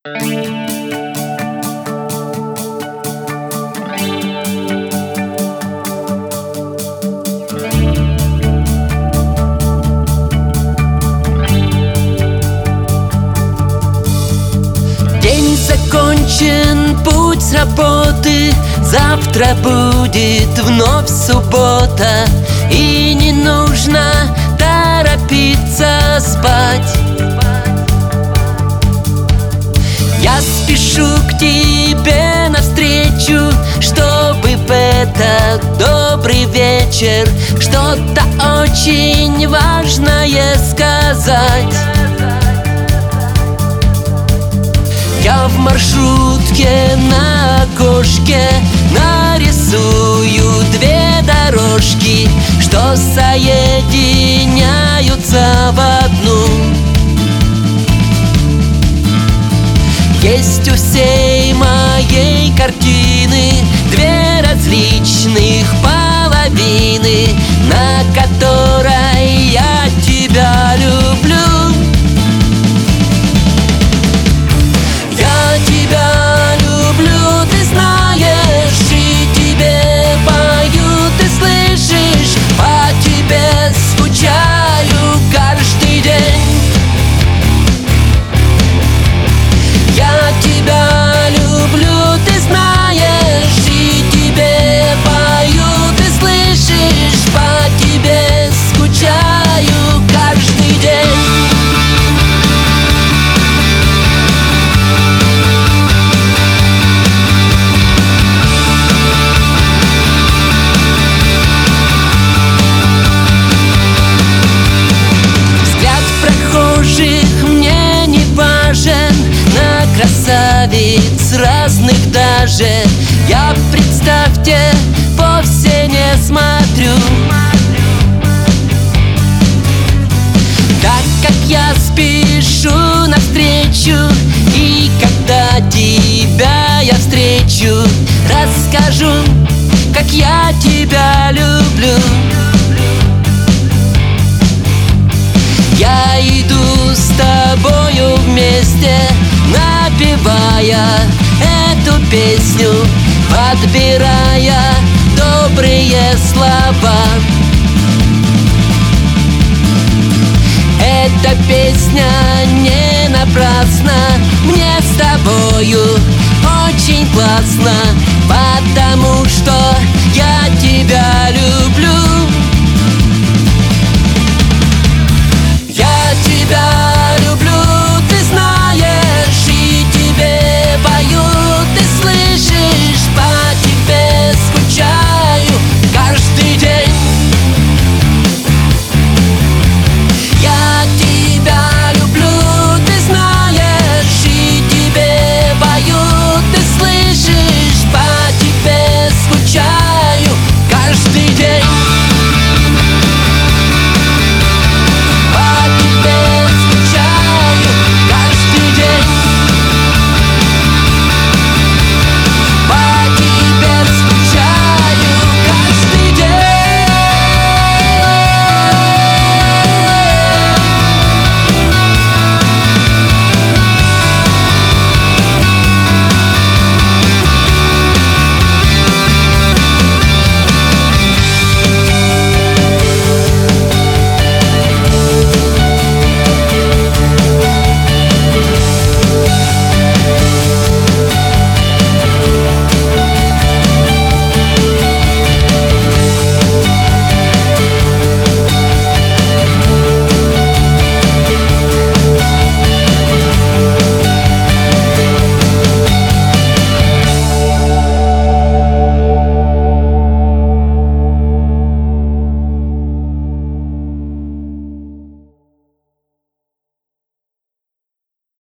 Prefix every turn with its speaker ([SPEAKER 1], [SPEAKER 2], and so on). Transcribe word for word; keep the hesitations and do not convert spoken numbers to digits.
[SPEAKER 1] День закончен, путь с работы, завтра будет вновь суббота, и не нужно торопиться спать. Я спешу к тебе навстречу, чтобы в этот добрый вечер что-то очень важное сказать. Я в маршрутке на окошке нарисую две дорожки, что соединяются в одну. Есть у всей моей картины две различных половины, на которой я тебя люблю. Я тебя люблю, ты знаешь, и тебе пою, ты слышишь, по тебе скучаю каждый день. Я тебя люблю, ты знаешь, и тебе пою, ты слышишь, по тебе скучаю каждый день. Взгляд прохожих мне не важен, на красавиц разных даже я, представьте, вовсе не смотрю. Так как я спешу навстречу, и когда тебя я встречу, расскажу, как я тебя люблю. Я иду с тобою вместе, напевая эту песню, подбирая добрые слова. Эта песня не напрасна, мне с тобою очень классно, потому что я тебя люблю.